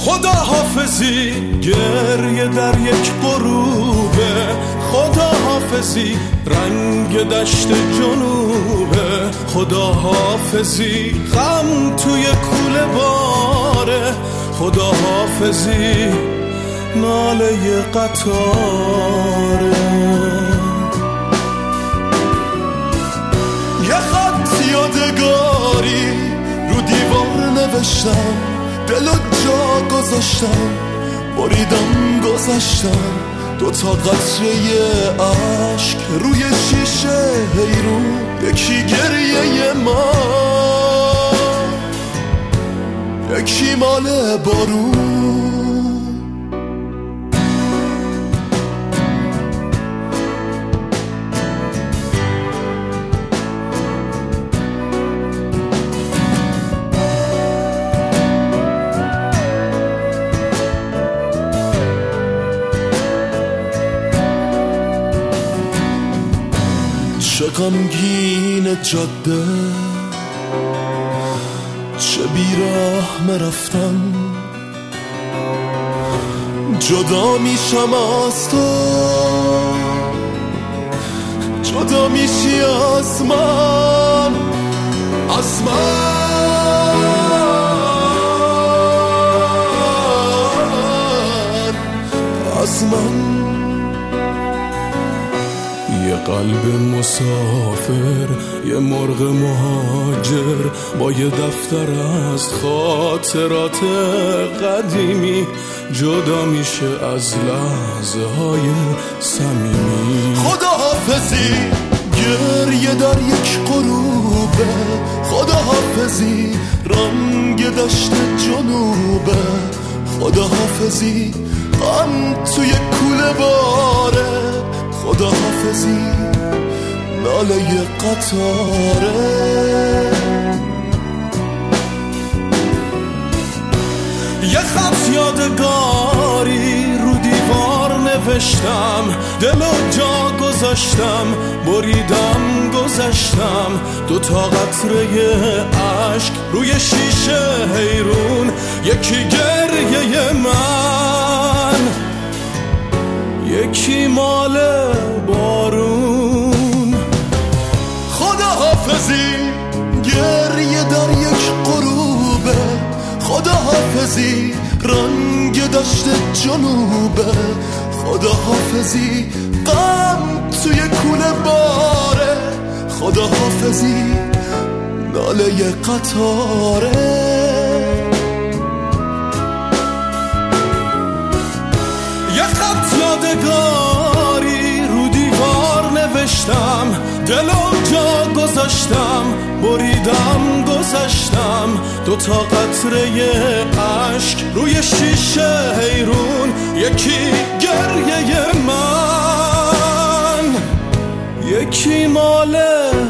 خدا حافظی گریه در یک غروبه، خدا حافظی رنگ دشت جنوبه، خدا حافظی غم توی کوله باره، خدا حافظی ناله قطاره. یه خط یادگاری رو دیوار نوشتم، دلو جا گذاشتم، بریدم گذاشتم، دوتا قطره عشق روی شیشه حیرون، یکی گریه من، یکی مال بارون. چه غمگین جاده، چه بیراه رفتن، جدا میشم از تو، جدا میشی از من، از من، از من. یه قلب مسافر، یه مرغ مهاجر، با یه دفتر از خاطرات قدیمی، جدا میشه از لحظه های صمیمی. خدا حافظی گریه در یک غروبه، خدا حافظی رنگ دشت جنوبه، خدا حافظی غم توی کوله باره، خدا حافظی ناله قطاره. یه خط یادگاری رو دیوار نوشتم، دلو جا گذاشتم، بریدم گذاشتم، دوتا قطره عشق روی شیشه حیرون، یکی گریه من، یکی مال بارون. خدا حافظی گریه در یک غروبه، خدا حافظی رنگ دشت جنوبه، خدا حافظی غم توی کوله باره، خدا حافظی ناله قطاره. یه خط یادگاری رو دیوار نوشتم، دلو جا گذاشتم، بریدم گذاشتم، دوتا قطره عشق روی شیشه حیرون، یکی گریه من، یکی مال